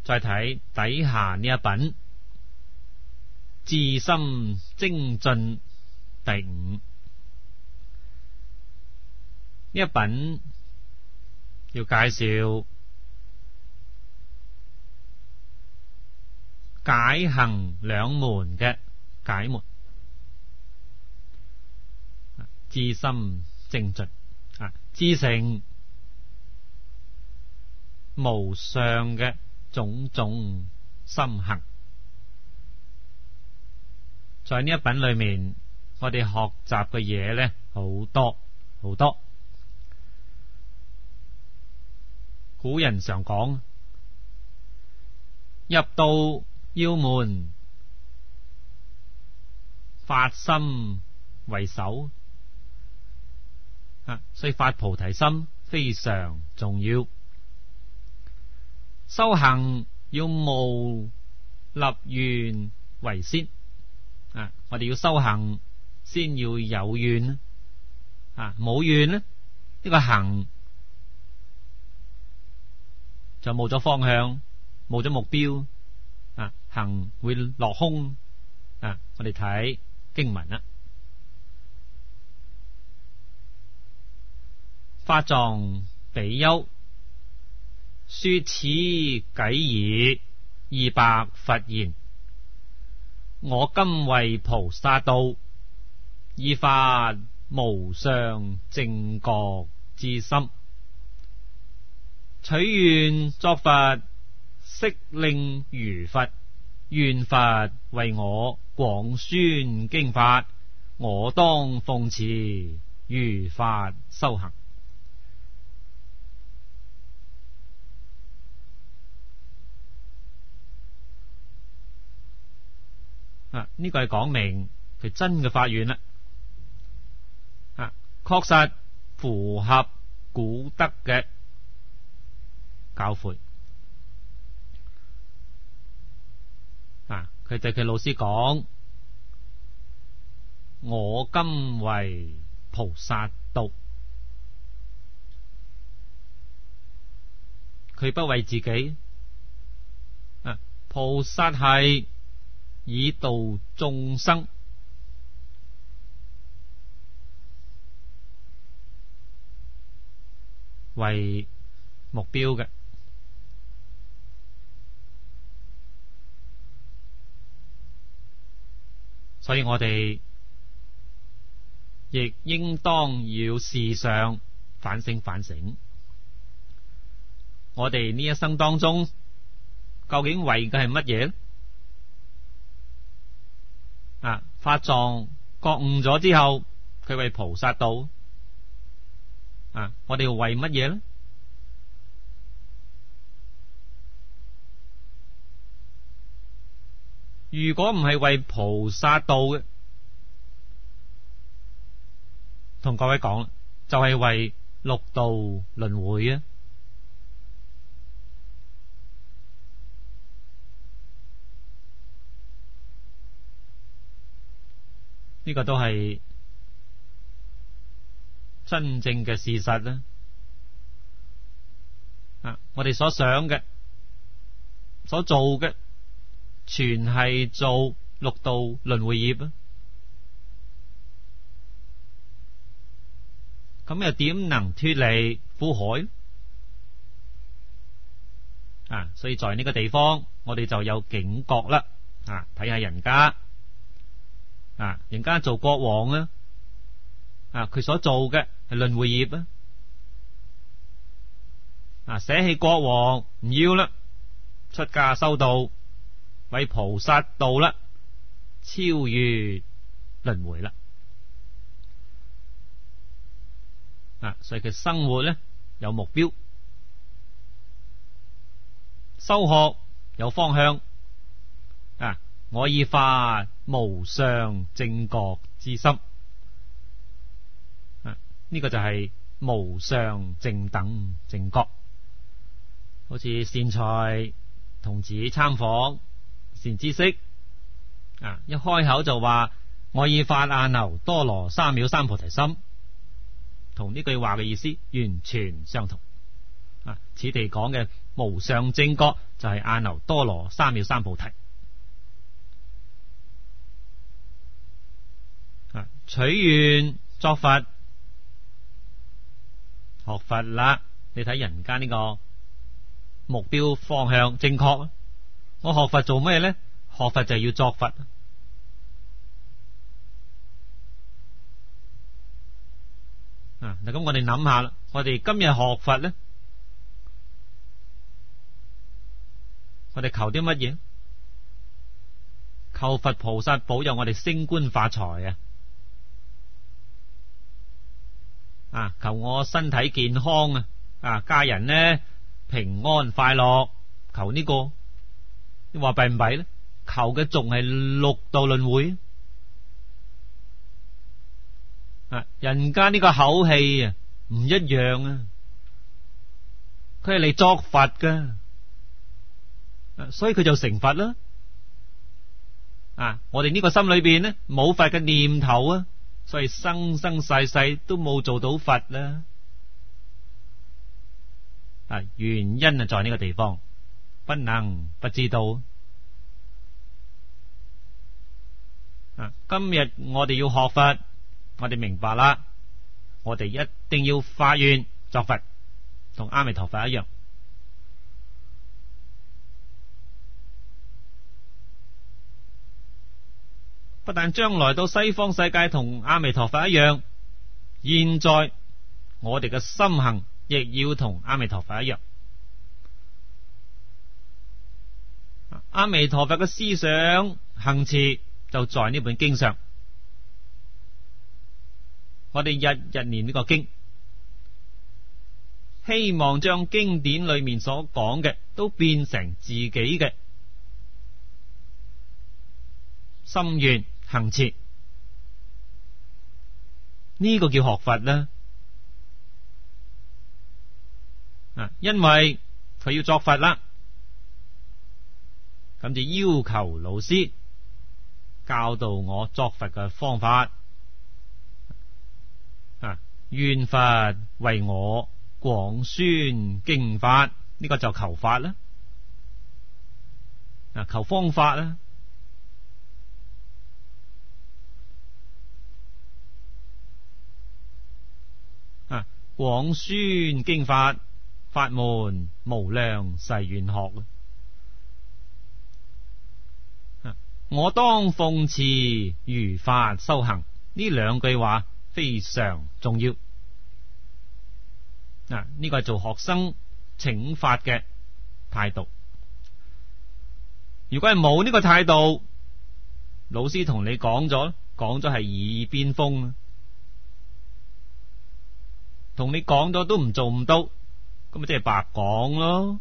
再睇底下呢一品至心精進第5，呢一品要介紹解行兩門嘅解門，至心精進至成無上嘅種種心行。在呢一品裏面，我哋學習嘅嘢呢，好多好多。古人常講，入道要門，發心為首所以發菩提心非常重要。修行要務立願為先我哋要修行先要有願冇願呢，呢個行就冇咗方向，冇咗目標行會落空我哋睇經文啦。法藏比丘說此偈已200佛言：我今為菩薩道，已發無上正覺之心，取願作佛，悉令如佛。願佛為我廣宣經法，我當奉持如法修行。呢個係講明佢真嘅發願啦，確實符合古德嘅教誨。佢對佢老師講：我今為菩薩道。佢不為自己，菩薩係以度眾生，為目標嘅。所以我哋亦應當要時常反省反省，我哋呢一生當中究竟為嘅係乜嘢呢？法藏覺悟咗之後，佢為菩薩道我哋為乜嘢呢？如果唔係為菩薩道嘅，同各位講，就係為六道輪迴啊！呢個都係真正嘅事實啦。我哋所想嘅、所做嘅，全係做六道輪迴業啊！咁又點能脫離苦海所以在呢個地方，我哋就有警覺啦。睇下人家人家做國王佢所做嘅係輪迴業捨棄國王唔要啦，出家修道，為菩薩道啦，超越輪迴啦。所以佢生活咧有目標，修學有方向。我已發無上正覺之心，呢個就係無上正等正覺。好似善財童子參訪善知識一開口就話我已發阿耨多羅三藐三菩提心，同呢句話嘅意思完全相同。 此地講嘅無上正覺就係阿耨多羅三藐三菩提。取願作佛，學佛啦。你睇人間呢個目標方向正確。我學佛做咩呢？學佛就係要作佛。嗱，咁我哋諗下啦，我哋今日學佛呢，我哋求啲乜嘢？求佛菩薩保佑我哋升官發財求我身體健康家人呢平安快樂，求呢個。你話弊唔弊呢？求嘅仲係六道輪迴人間呢個口氣唔一樣佢係嚟作佛噶所以佢就成佛啦。我哋呢個心裏邊呢冇佛嘅念頭所以生生世世都冇做到佛啦。原因在呢個地方，不能不知道。今日我哋要學佛，我哋明白啦，我哋一定要發願作佛，同阿彌陀佛一樣。不但將來到西方世界同阿彌陀佛一樣，現在我哋嘅心行亦要同阿彌陀佛一樣。阿彌陀佛嘅思想行持就在呢本經上，我哋日日念呢個經，希望將經典裏面所講嘅都變成自己嘅心願行持，呢個叫學佛啦。因為佢要作佛啦，咁就要求老師教導我作佛嘅方法。願佛為我廣宣經法，呢個就求法啦，求方法啦。廣宣經法，法門無量誓願學。我當奉持如法修行，呢兩句話非常重要。呢個係做學生請法嘅態度。如果係冇呢個態度，老師同你講咗係耳邊風，同你講咗都唔做唔到，咁咪即係白講咯。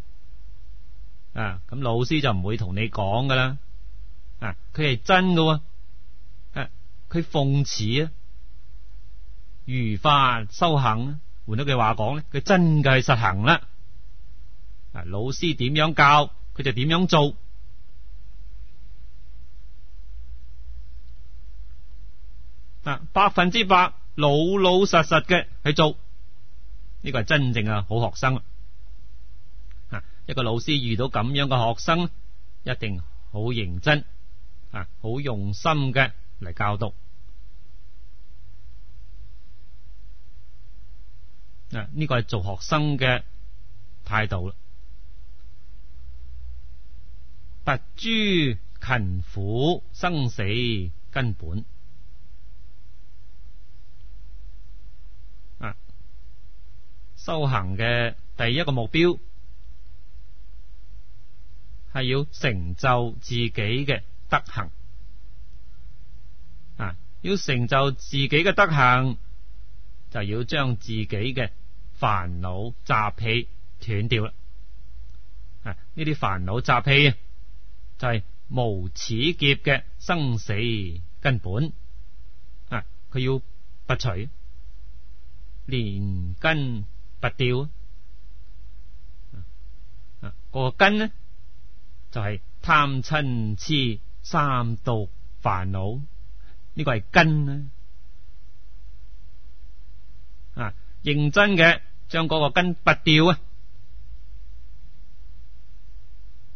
咁老師就唔會同你講噶啦。佢係真噶，佢奉持如法修行。換咗句話講咧，佢真嘅係實行啦。老師點樣教，佢就點樣做。100%老老實實嘅去做，呢個係真正嘅好學生。一個老師遇到咁樣嘅學生，一定好認真，好用心嘅嚟教導。呢個係做學生嘅態度啦。拔諸勤苦生死根本。修行嘅第一個目標係要成就自己嘅德行。要成就自己嘅德行，就要將自己嘅煩惱習氣斷掉啦。呢啲煩惱習氣就係無始劫嘅生死根本。佢要拔除，連根拔掉。個根呢就係貪嗔癡三毒煩惱，呢個係根啊。認真嘅將嗰個根拔掉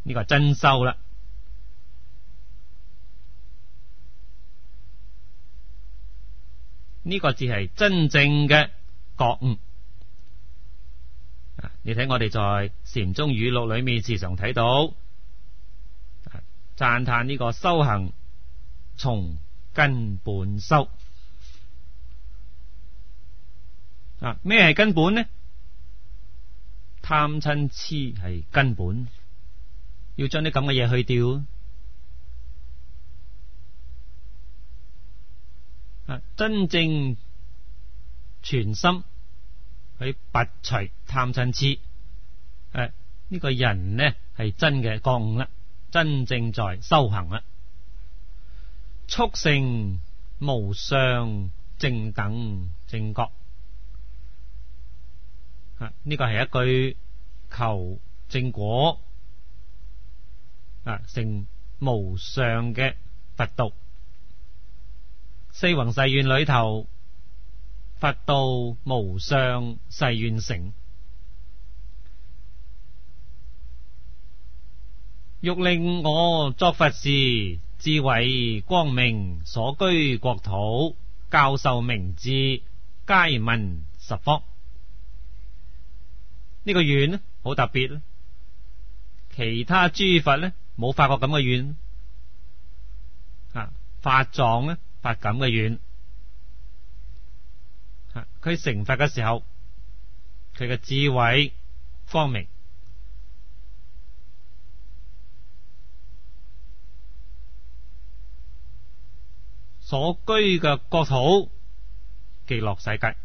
呢個係真修啦。呢個字係真正嘅覺悟。你睇我哋在禪宗語錄裏面時常睇到讚歎呢個修行從根本修。咩係根本呢？貪嗔痴係根本，要將啲咁嘅嘢去掉。真正全心去拔除貪嗔痴，呢個人呢係真嘅覺悟啦，真正在修行啦，速成無上正等正覺。呢個係一句求正果成無上嘅佛道。四弘誓願裏頭，佛道無上誓願成。欲令我作佛時，智慧光明所居國土，教授明智，皆聞十方。呢個願呢好特別，其他諸佛呢冇發過咁嘅願。法藏呢發咁嘅願，佢成佛嘅時候，佢嘅智慧光明，所居嘅國土極樂世界，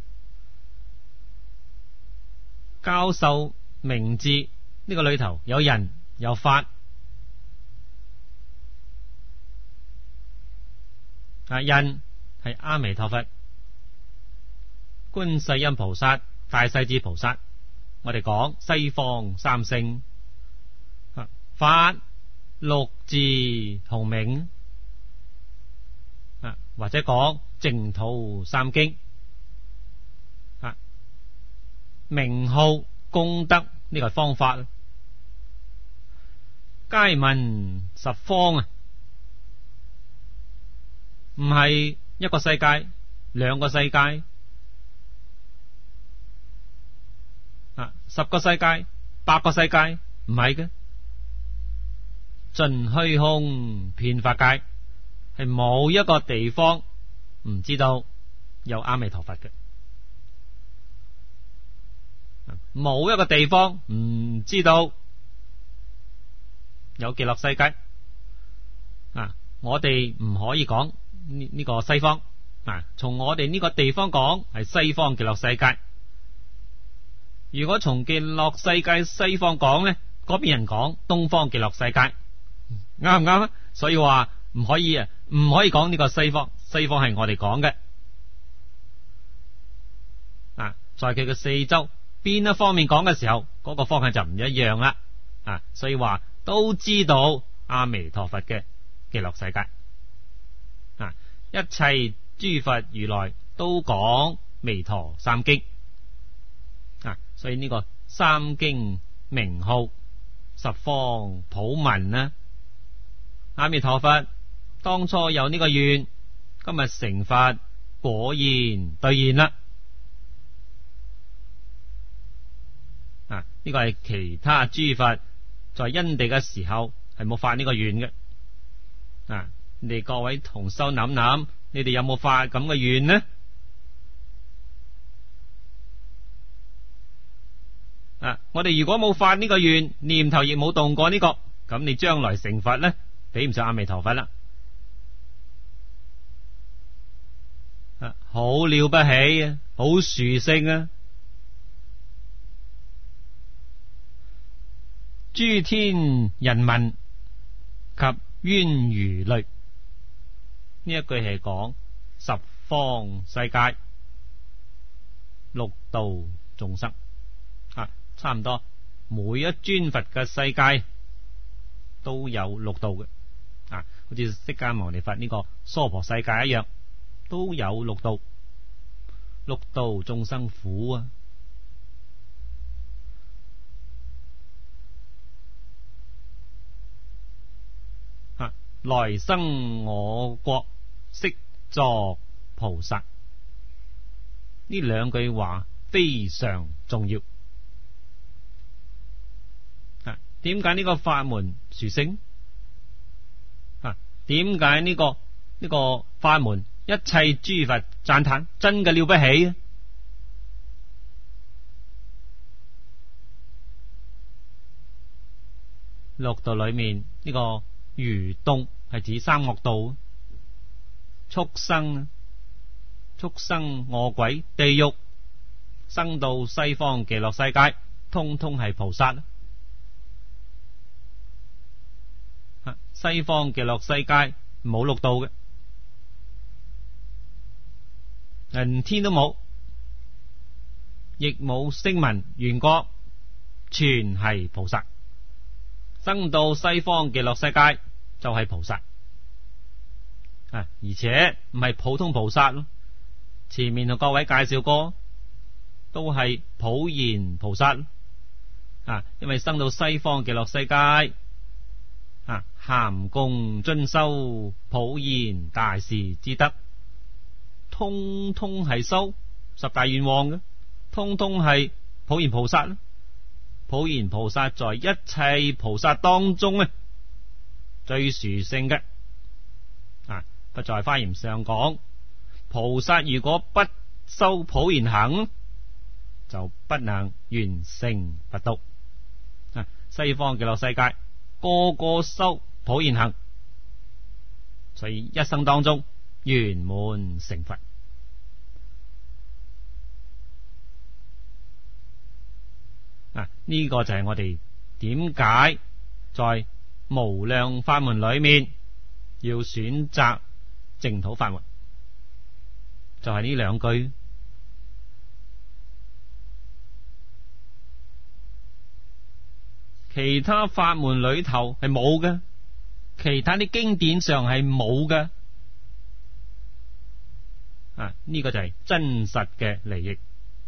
教授明智。呢個裏頭有人有法。人係阿彌陀佛、觀世音菩薩、大勢至菩薩。我哋講西方三聖，法六字洪名，或者講淨土三經，名號功德呢個方法，皆聞十方。唔係一個世界，兩個世界，10個世界，100個世界，唔係嘅。盡虛空遍法界，係冇一個地方唔知道有阿彌陀佛嘅，冇一個地方唔知道有極樂世界。我哋唔可以講呢個西方，從我哋呢個地方講係西方極樂世界。如果從極樂世界西方講呢，嗰邊人講東方極樂世界，啱唔啱啊？所以話唔可以講呢個西方，西方係我哋講嘅。在佢嘅四周邊一方面講嘅時候，嗰個方向就唔一樣啦。所以話都知道阿彌陀佛嘅極樂世界。一切諸佛如來都講彌陀三經，所以呢個三經名號十方普聞啦。阿彌陀佛當初有呢個願，今日成佛果然兌現啦。呢個係其他諸佛在因地嘅時候係冇發呢個願嘅。你哋各位同修諗諗，你哋有冇發咁嘅願呢？我哋如果冇發呢個願，念頭亦冇動過呢個，咁你將來成佛呢，比唔上阿彌陀佛啦。好了不起啊，好殊勝啊！諸天人民及冤如類，呢一句係講十方世界六道眾生，差唔多每一尊佛嘅世界都有六道嘅，好似釋迦牟尼佛呢個娑婆世界一樣，都有六道。六道眾生苦啊！ 來生我國，悉作菩薩。呢兩句話非常重要。點解呢個法門殊勝？點解呢個法門一切諸佛讚歎，真嘅了不起啊！六道裏面呢個餘毒係指三惡道，畜生、餓鬼、地獄，生到西方極樂世界，通通係菩薩。西方極樂世界冇六道嘅，連天都冇，亦冇聲聞緣覺，全係菩薩。生到西方極樂世界就係菩薩，而且唔係普通菩薩咯。前面同各位介紹過，都係普賢菩薩。因為生到西方極樂世界，咸共遵修普賢大士之德，通通係修十大願望嘅，通通係普賢菩薩。普賢菩薩在一切菩薩當中呢，最殊勝嘅。不在華嚴上講，菩薩如果不修普賢行，就不能完成佛道。西方極樂世界個個修普賢行，所以一生當中圓滿成佛。呢個就係我哋點解在無量法門裏面要選擇淨土法門，就係呢兩句。其他法門裏頭係冇嘅，其他啲經典上係冇嘅。呢個就係真實嘅利益。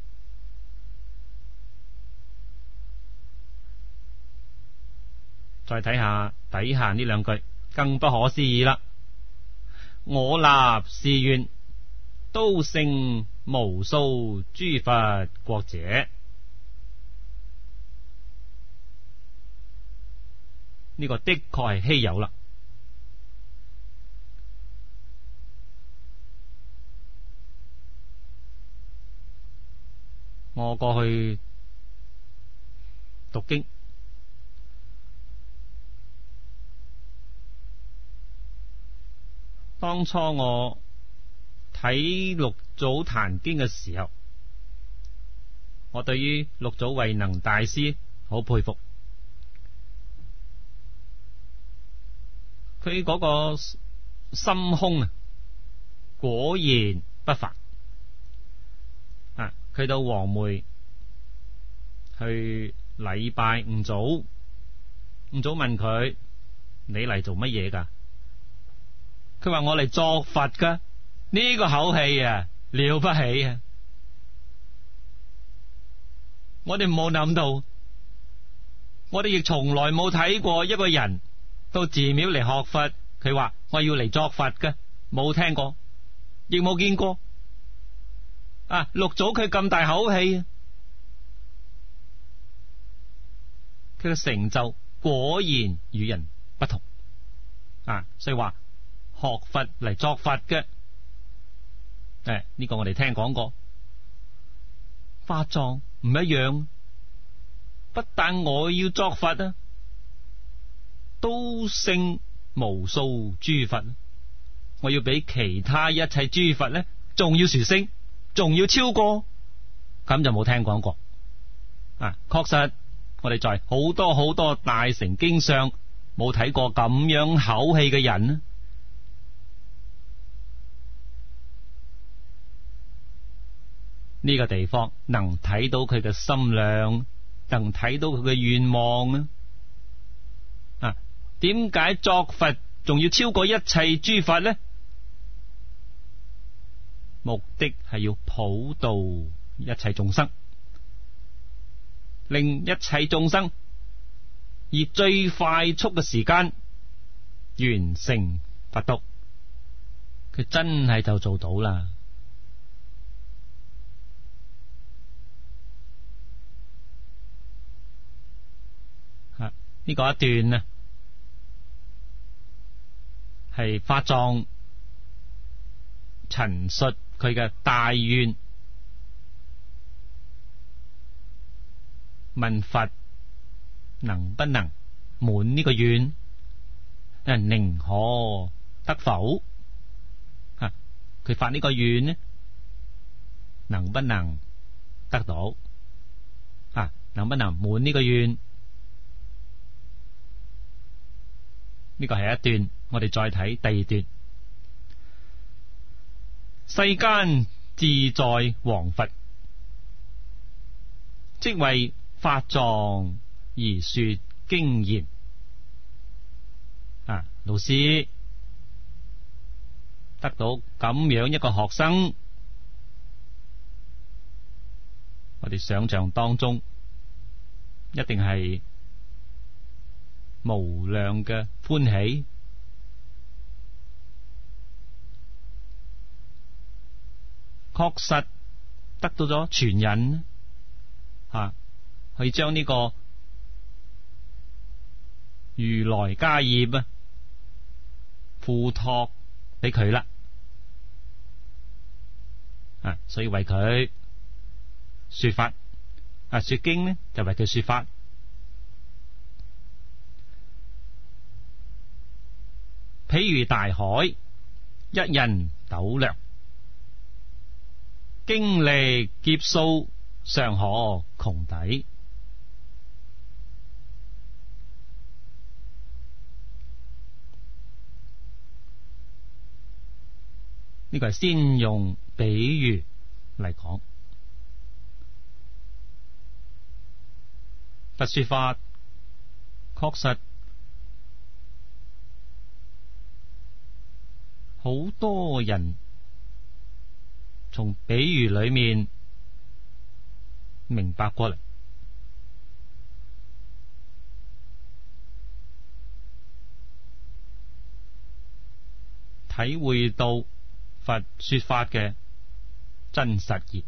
再睇下底下呢兩句，更不可思議啦！我立誓願，都勝無數諸佛國者。呢個的確係稀有啦。我過去讀經，當初我睇六祖壇經嘅時候，我對於六祖慧能大師好佩服。佢嗰個心胸果然不凡。佢到黃梅去禮拜五祖，五祖問佢：你嚟做乜嘢噶？佢話：我嚟作佛噶。呢個口氣了不起啊！我哋冇諗到，我哋亦從來冇睇過一個人到寺廟嚟學佛，佢話我要嚟作佛嘅，冇聽過，亦冇見過。六祖佢咁大口氣，佢嘅成就果然與人不同。所以話學佛嚟作佛嘅，呢個我哋聽講過。法藏唔一樣，不但我要作佛都勝無數諸佛，我要比其他一切諸佛呢仲要殊勝，仲要超過，咁就冇聽講過。確實我哋在好多好多大乘經上冇睇過咁樣口氣嘅人。呢個地方能睇到佢嘅心量，能睇到佢嘅願望。點解作佛仲要超過一切諸佛呢？目的係要普度一切眾生，令一切眾生以最快速嘅時間圓成佛道，佢真係就做到啦。呢個一段啊，係法藏陳述佢嘅大願，問佛能不能滿呢個願，寧可得否？佢發呢個願呢，能不能得到？能不能滿呢個願？呢個係一段，我哋再睇第二段。世間自在王佛，即為法藏而說經言。老師得到咁樣一個學生，我哋想象當中一定係無量嘅歡喜，確實得到咗傳人去將呢個如來家業付託俾佢啦，所以為佢說法，說經呢就為佢說法。譬如大海，一人斗量，經歷劫數，尚可窮抵。呢個係先用比喻嚟講，佛說法確實好多人從比喻裏面明白過嚟，體會到佛說法嘅真實義。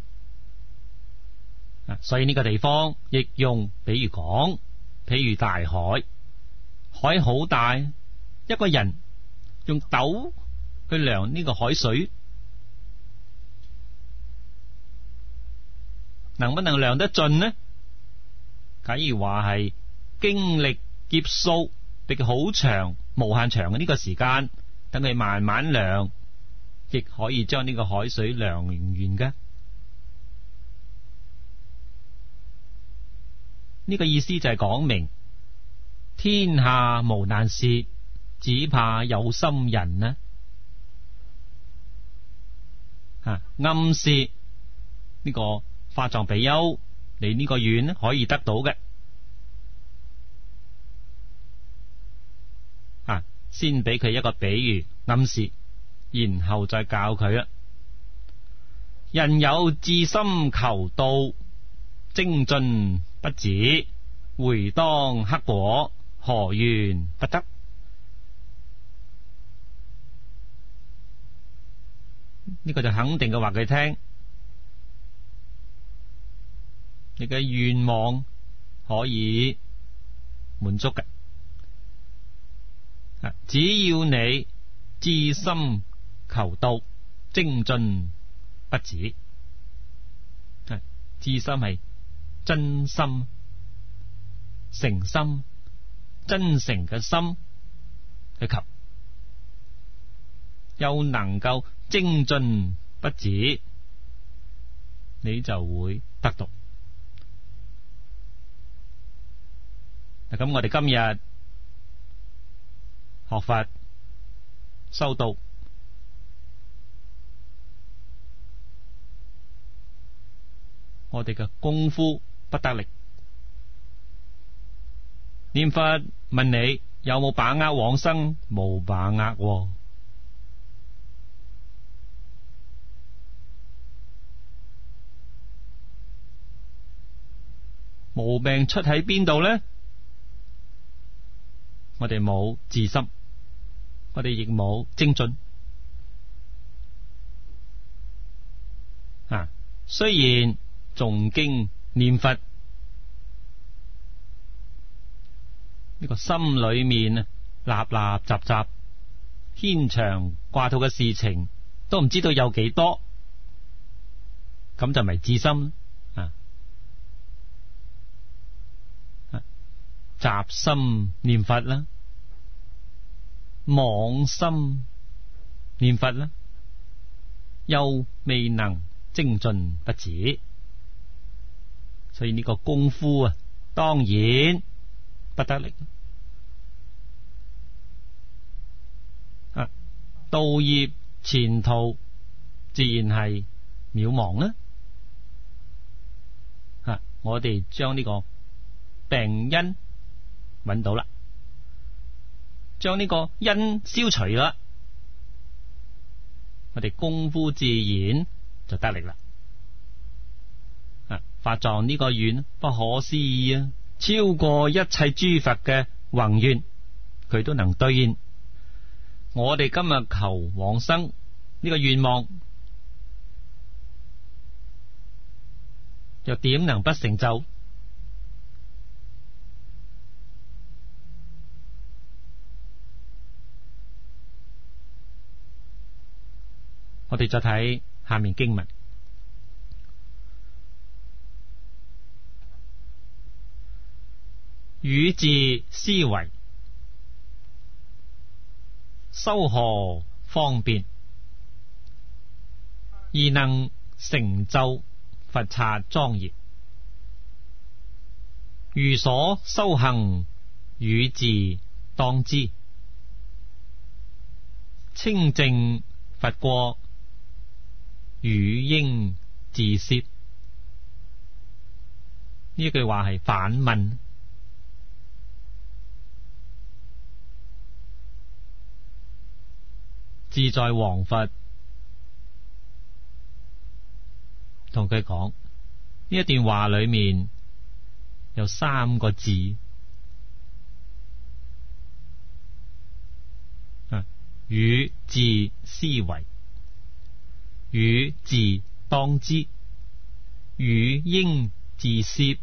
所以呢個地方亦用比喻講，譬如大海，海好大，一個人用斗去量呢個海水，能不能量得盡呢？假如話係經歷劫數，比佢好長，無限長嘅呢個時間，等佢慢慢量，亦可以將呢個海水量完嘅。呢個意思就係講明天下無難事，只怕有心人呢。暗示呢個法藏比丘，你呢個願可以得到嘅。先俾佢一個比喻暗示，然後再教佢啦。人有至心求道，精進不止，回當克果，何緣不得？呢個就肯定嘅話佢聽，你嘅願望可以滿足嘅。只要你至心求道，精進不止。至心係真心、誠心、真誠嘅心去求，又能夠精進不止，你就會得到。咁我哋今日學佛修道，我哋嘅功夫不得力。念佛問你有冇把握往生？冇把握。毛病出喺邊度呢？我哋冇自心。 我哋亦冇精進啊。雖然誦經念佛，呢個心裏面啊立立雜雜牽腸掛肚嘅事情都唔知道有幾多，咁就咪至心啊。雜心念佛啦，妄心念佛啦，又未能精進不止，所以呢個功夫啊，當然不得力啊，道業前途自然係渺茫啦。我哋將呢個病因揾到啦，將呢個因消除啦，我哋功夫自然就得力啦。法藏呢個願不可思議啊，超過一切諸佛嘅宏願，佢都能兌現。我哋今日求往生呢個願望，又點能不成就？我哋再睇下面經文。汝自思惟，修何方便，而能成就佛剎莊嚴？如所修行，汝自當知。清淨佛國，汝應自攝。呢句話係反問。自在王佛同佢講，呢一段話裏面有三個字，汝自思惟，汝自當知，汝應自攝。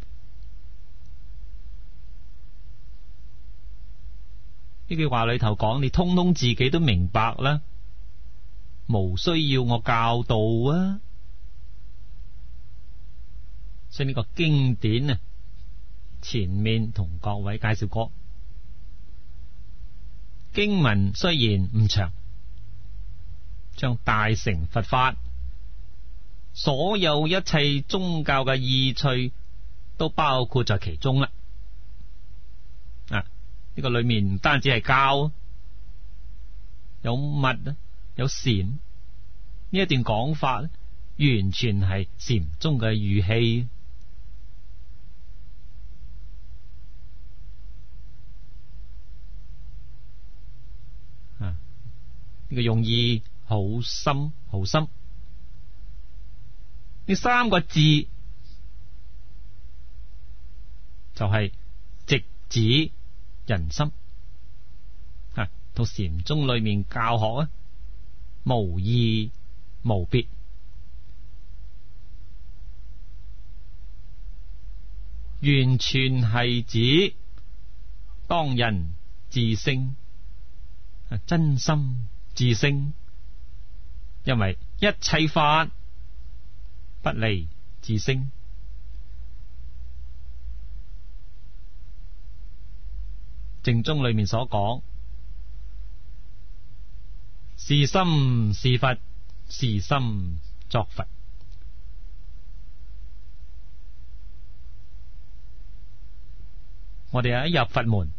呢句話裏頭講，你通通自己都明白啦，無需要我教導啊。所以呢個經典啊，前面同各位介紹過，經文雖然唔長，將大乘佛法所有一切宗教嘅意趣都包括在其中啦。呢個裏面唔單止係教，有密啊，有禪。呢一段講法完全係禪宗嘅語氣。呢個用意好深好深。呢三個字就係直指人心，同禪宗裏面教學啊無異無別。完全係指當人自性，真心自性，因為一切法不離自性。正宗裏面所講，是心是佛，是心作佛。我哋一入佛門，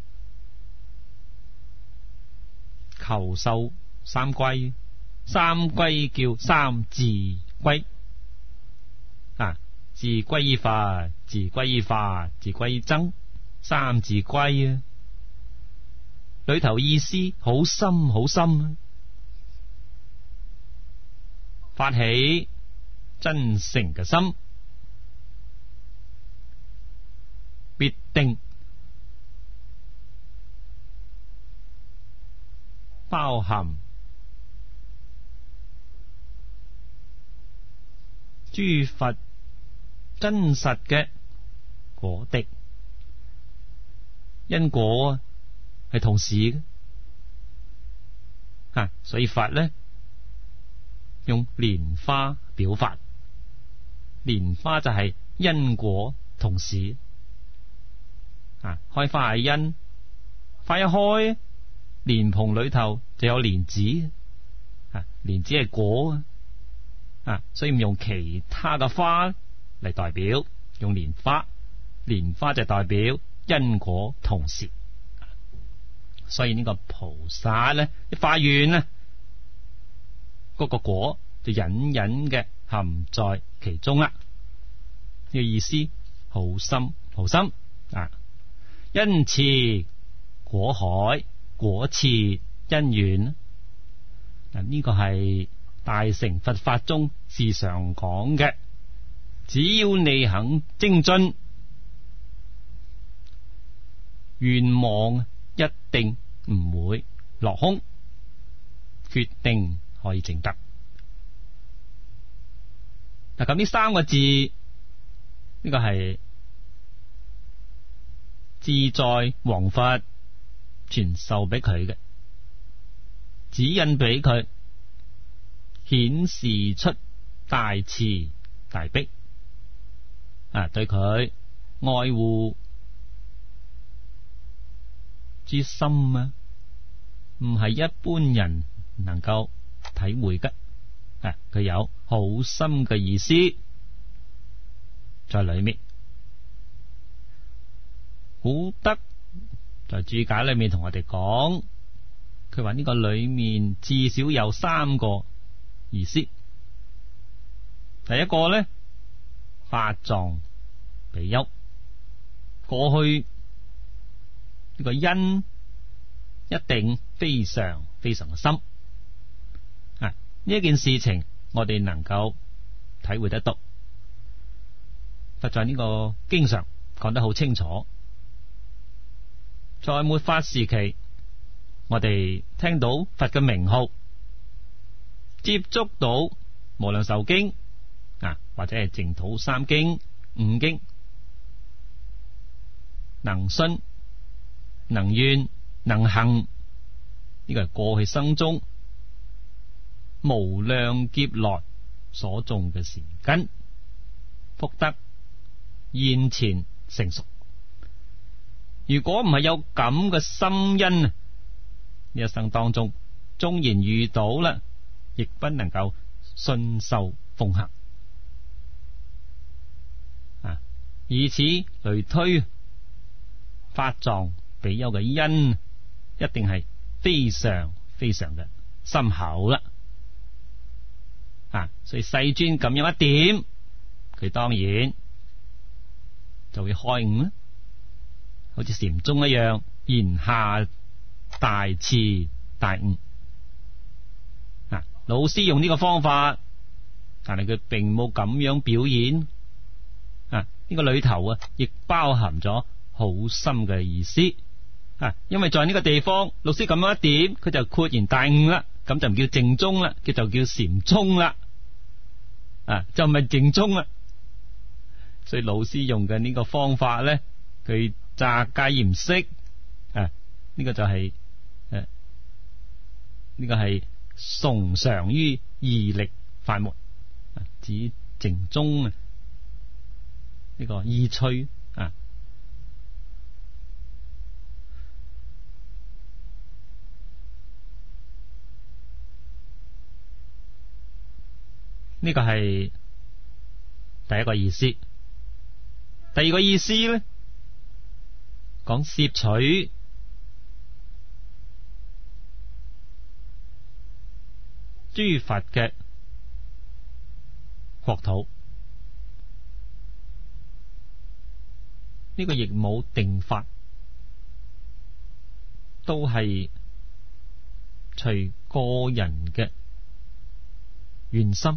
求受三歸，三歸叫三自歸。自歸依法，自歸依法，自歸依僧，三自歸啊！裏頭意思好深好深啊！發起真誠嘅心，必定包含諸佛真實嘅果諦，因果係同時嘅所以佛呢用蓮花表法，蓮花就係因果同時開花係因，花一開，蓮蓬裏頭就有蓮子，蓮子係果所以唔用其他嘅花嚟代表，用蓮花，蓮花就代表因果同時。所以呢個菩薩咧，一發願咧，嗰個果就隱隱嘅含在其中啦。呢個意思好深好深因持果海，果切因緣。呢個係大乘佛法中時常講嘅，只要你肯精進，願望一定唔會落空，決定可以證得。咁呢三個字，呢個係自在王法傳授俾佢嘅，指引俾佢，顯示出大慈大悲對佢愛護之心唔係一般人能夠體會嘅。佢有好深嘅意思在裏面。古德在注解裏面同我哋講，佢話呢個裏面至少有三個意思。第一個呢，法藏比丘，過去呢個因一定非常非常嘅深呢一件事情我哋能夠體會得到。佛在呢個經上講得好清楚，在末法時期，我哋聽到佛嘅名號，接觸到無量壽經或者係淨土三經五經，能信能願能行，呢個係過去生中無量劫來所種嘅善根福德現前成熟。如果唔係有咁嘅心因，呢一生當中縱然遇到啦，亦不能夠信受奉行以此類推，法藏比丘嘅因一定係非常非常嘅深厚啦。所以世尊咁樣一點，佢當然就會開悟啦，好似禪宗一樣，言下大慈大悟。老師用呢個方法，但係佢並冇咁樣表演。呢個裏頭亦包含咗好深嘅意思。因為在呢個地方，老師咁樣一點，佢就豁然大悟啦，咁就唔叫淨宗啦，就叫禪宗啦。就唔係淨宗啦。所以老師用嘅呢個方法咧，佢詐戒嚴飾呢個就係呢個係崇常於義力法門，指淨宗呢個意趣呢個係第一個意思。第二個意思咧，講攝取諸佛嘅國土，呢個亦冇定法，都係隨個人嘅願心。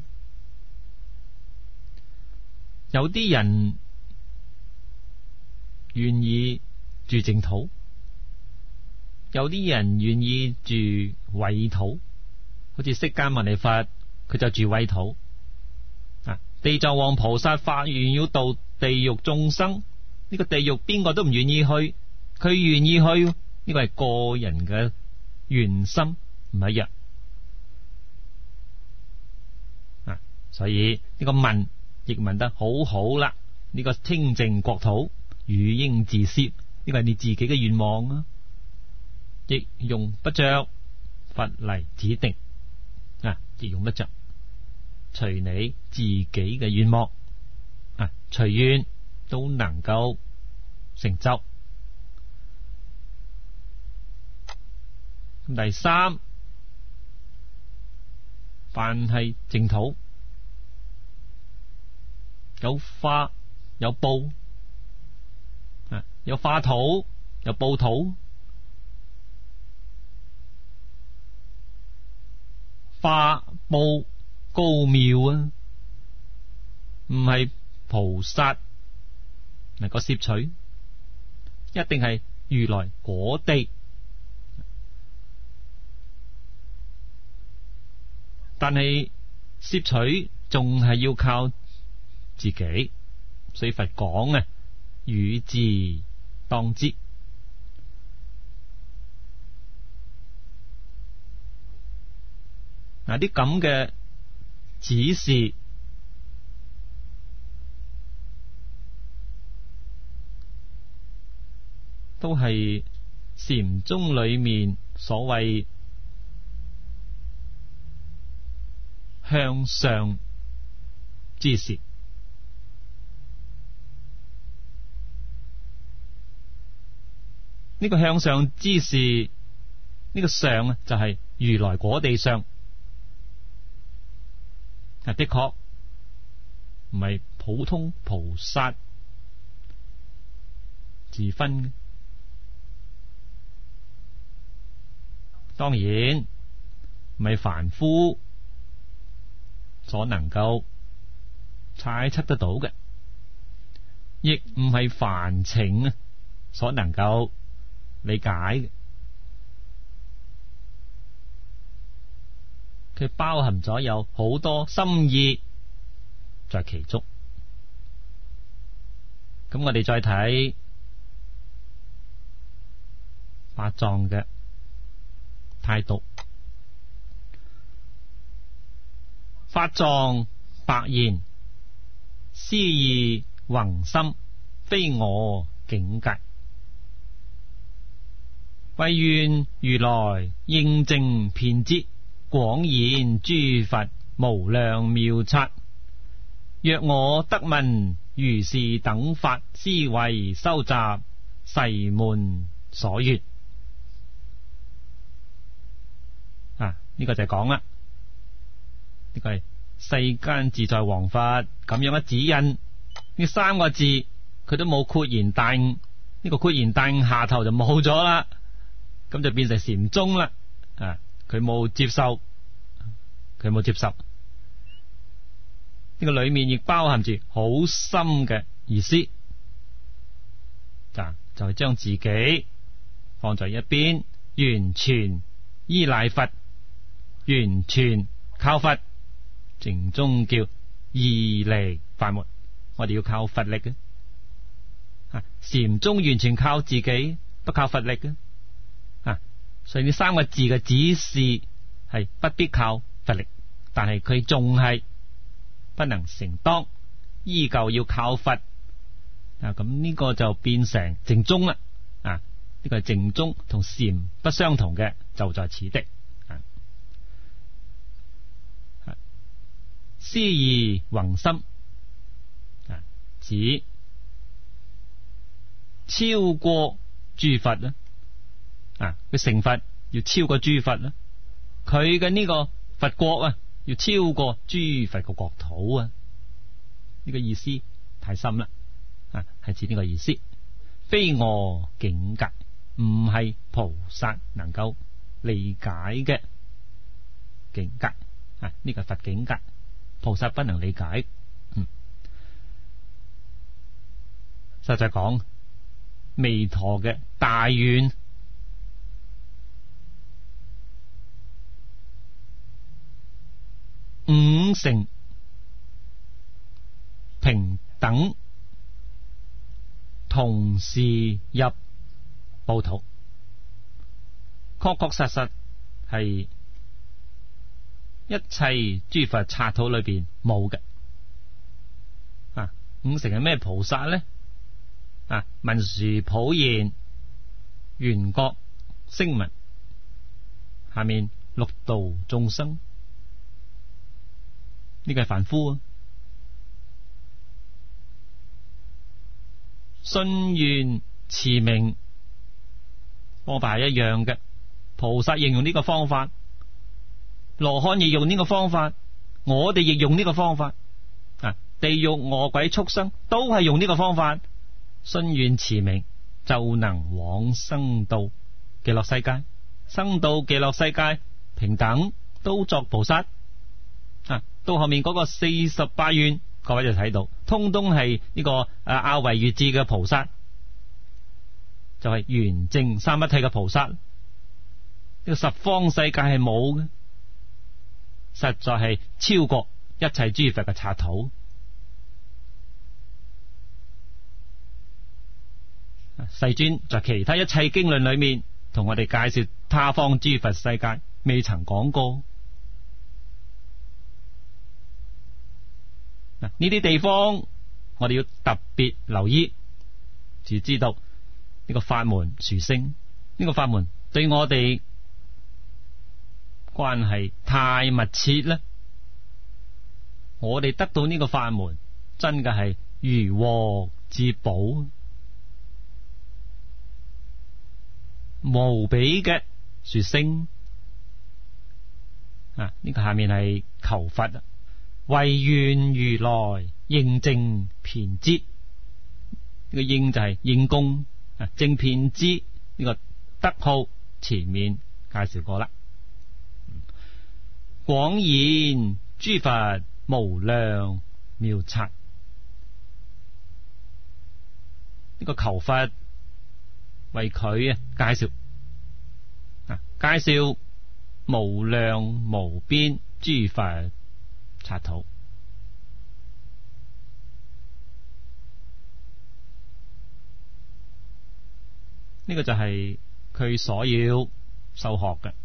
有啲人願意住淨土， 有啲人願意住穢土，好似釋迦牟尼佛佢就住穢土。地藏王菩薩發願要度地獄眾生，呢個地獄邊個都唔願意去，佢願意去，呢個係個人嘅願心唔一樣。所以呢個問亦問得好好啦。呢個清淨國土汝應自攝，呢個係你自己嘅願望啊，亦用不着佛嚟指定亦用不着，隨你自己嘅願望隨願都能夠成就。咁第三，凡係淨土，有化有報，有化土有報土。化報高妙啊，唔係菩薩能夠攝取，一定係如來果地。但係攝取仲係要靠自己，所以佛講汝自當知。啲咁嘅指示都係禪宗裏面所謂向上之事。呢個向上之事，呢個上就係如來果地上。的確唔係普通菩薩自分嘅，當然唔係凡夫所能夠猜測得到嘅，亦唔係凡情所能夠理解嘅。佢包含咗有好多心意在其中。咁我哋再睇法藏嘅態度。法藏白言：思意宏深，非我境界。惟願如來應正遍知，廣演諸佛無量妙剎。若我得聞如是等法，斯為修習誓門所願。呢個就係講啦，呢個係世間自在王佛咁樣嘅指引。呢三個字佢都冇豁然大悟，呢個豁然大悟下頭就冇咗啦，咁就變成禪宗啦。佢冇接受，呢個裏面亦包含住好深嘅意思，就係將自己放在一邊，完全依賴佛，完全靠佛。正宗叫義利法門，我哋要靠佛力嘅。禪宗完全靠自己，不靠佛力嘅。所以呢三個字嘅指示係不必靠佛力，但係佢仲係不能成當，依舊要靠佛。咁呢個就變成淨宗啦。呢個係淨宗同禪不相同嘅，就在此地。思意宏深，指超過諸佛啦。佢成佛要超過諸佛啦，佢嘅呢個佛國要超過諸佛嘅國土啊。呢個意思太深啦，係指呢個意思。非我境界，唔係菩薩能夠理解嘅境界。呢個係佛境界，菩薩不能理解。實際講，彌陀嘅大願五乘平等同時入報土，確確實實係一切諸佛剎土裏邊冇嘅。五乘係咩菩薩呢？文殊普賢緣覺聲聞，下面六道眾生，呢個係凡夫啊。信願持名方法係一樣嘅，菩薩應用呢個方法，羅漢亦用呢個方法，我哋亦用呢個方法。地獄餓鬼畜生都係用呢個方法，信願持名就能往生到極樂世界，生到極樂世界平等都作菩薩。到後面嗰個48願，各位就睇到，通通係呢個阿惟越致嘅菩薩，就係圓正三一體嘅菩薩。呢個十方世界係冇嘅，實在係超過一切諸佛嘅剎土。世尊在其他一切經論裏面同我哋介紹他方諸佛世界，未曾講過。呢啲地方我哋要特別留意，就知道呢個法門殊勝，呢個法門對我哋關係太密切啦。我哋得到呢個法門真嘅係如獲至寶，無比嘅殊勝。呢個下面係求佛，唯願如來應正遍知。呢個應就係應供，正遍知呢個德號前面介紹過啦。廣演諸佛無量妙剎，呢個求佛為佢介紹無量無邊諸佛剎土。呢個就係佢所要修學嘅。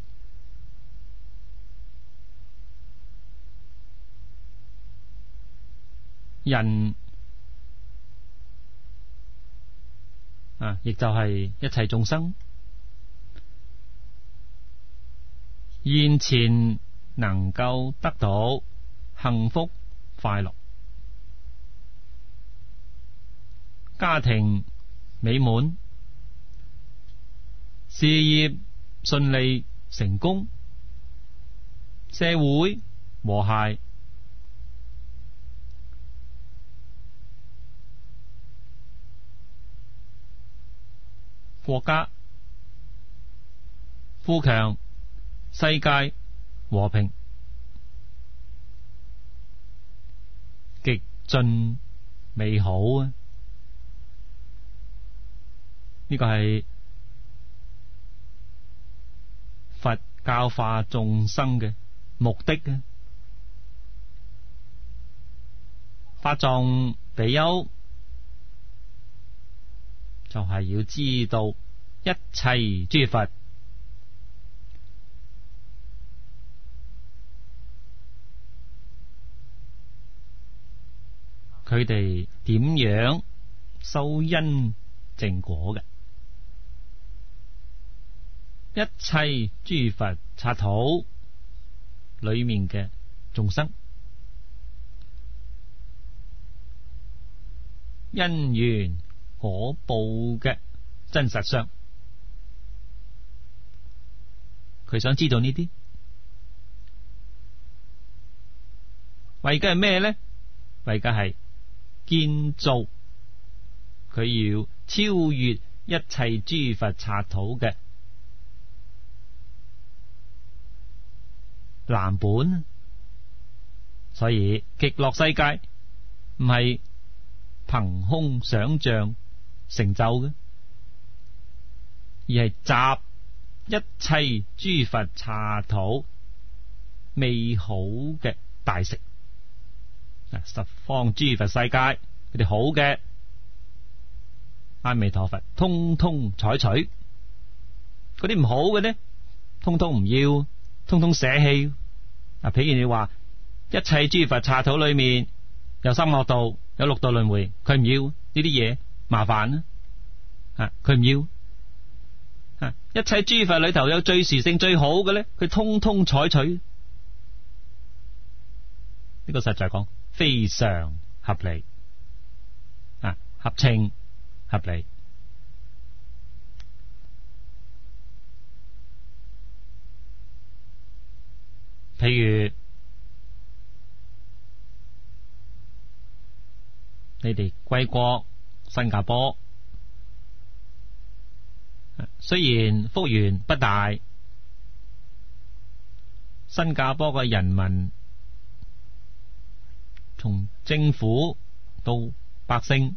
人亦就係一切眾生，現前能夠得到幸福快樂，家庭美滿，事業順利成功，社會和諧，國家富強，世界和平，極盡美好啊！呢個係佛教化眾生嘅目的啊！法藏比丘就係要知道一切諸佛佢哋點樣修因正果嘅，一切諸佛剎土裏面嘅眾生因緣果報嘅真實相，佢想知道呢啲，為嘅係咩呢？為嘅係建造佢要超越一切諸佛剎土嘅藍本。所以極樂世界唔係憑空想象成就嘅，而係集一切諸佛剎土美好嘅大食。十方諸佛世界佢哋好嘅，阿彌陀佛通通採取；嗰啲唔好嘅呢，通通唔要，通通捨棄。譬如你話一切諸佛剎土裏面有三惡道，有六道輪迴，佢唔要呢啲嘢，麻煩啦，佢唔要。一切諸佛裏頭有最殊勝最好嘅呢，佢通通採取。呢個實在講非常合理，合情合理。譬如你哋歸國新加坡，雖然幅員不大，新加坡嘅人民從政府到百姓，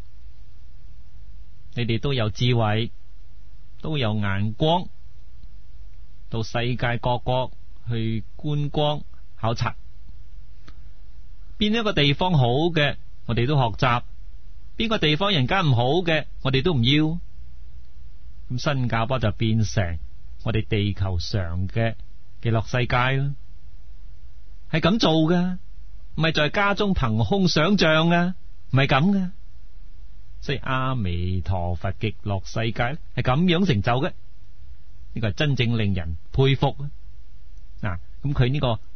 你哋都有智慧，都有眼光，到世界各國去觀光考察，邊一個地方好嘅我哋都學習，邊個地方人家唔好嘅我哋都唔要。咁新加坡就變成我哋地球上嘅極樂世界咯，係咁做噶，唔係在家中憑空想象啊，唔係咁噶。所以阿彌陀佛極樂世界係咁樣成就嘅，呢個係真正令人佩服啊！咁佢呢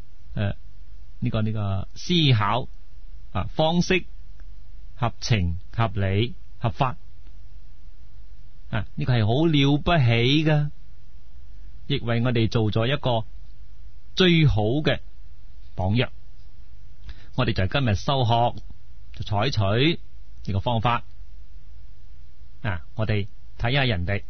個思考方式合情合理合法呢個係好了不起噶，亦為我哋做咗一個最好嘅榜樣。我哋就今日修學就採取呢個方法我哋睇下人哋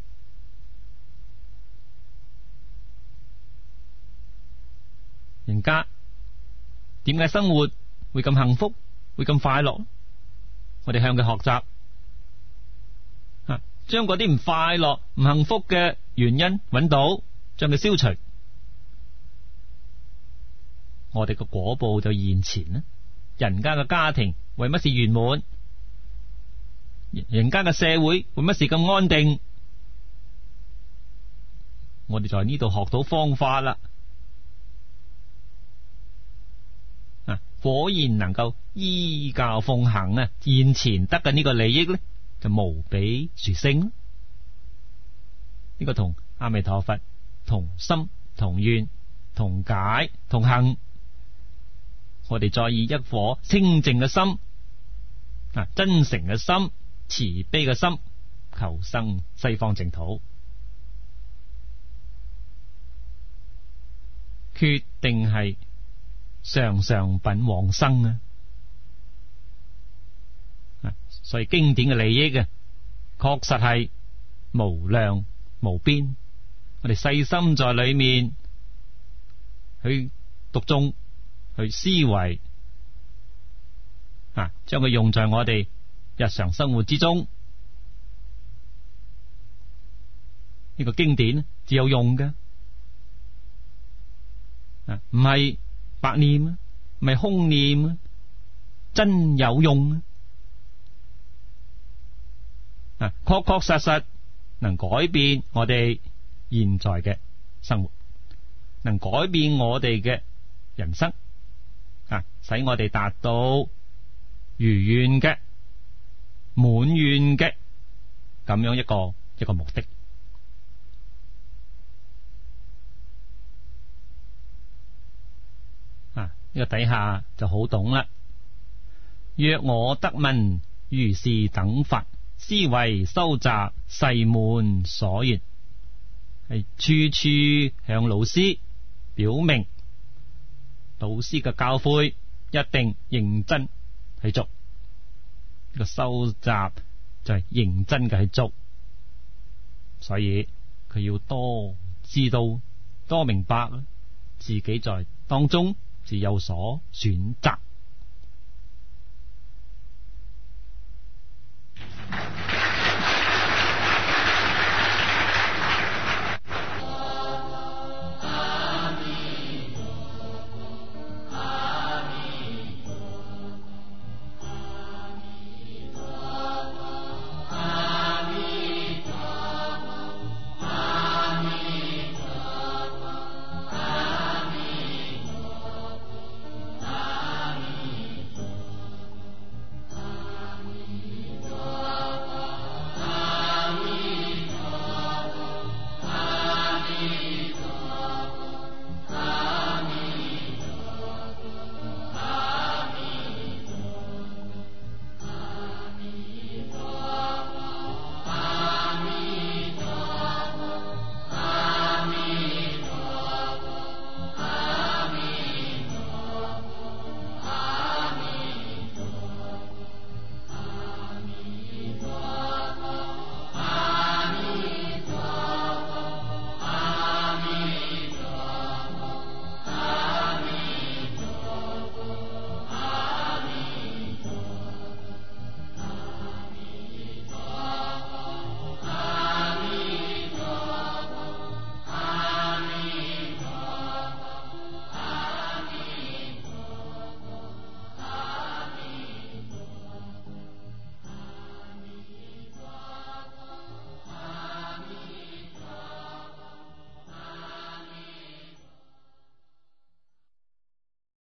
人家點解生活會咁幸福，會咁快樂，我哋向佢學習將嗰啲唔快樂唔幸福嘅原因揾到，將佢消除，我哋個果報就現前啦。人家嘅家庭為乜事圓滿，人家嘅社會為乜事咁安定，我哋在呢度學到方法啦，果然能夠依教奉行現前得嘅呢個利益咧，就無比殊勝。呢個同阿彌陀佛同心同願同解同行，我哋再以一顆清淨嘅心真誠嘅心，慈悲嘅心，求生西方淨土，決定係常常品往生所以經典嘅利益確實係無量無邊。我哋細心在裏面去讀誦，去思維將佢用在我哋日常生活之中，呢個經典只有用嘅，唔係白念，唔係空念，真有用確確實實能改變我哋現在嘅生活，能改變我哋嘅人生使我哋達到如願嘅滿願嘅咁樣一個目的。呢個底下就好懂啦。若我得聞如是等法，斯為修習誓門所願，係處處向老師表明，老師嘅教誨一定認真去做。呢個修習就係認真嘅去做，所以佢要多知道多明白，自己在當中是有所選擇。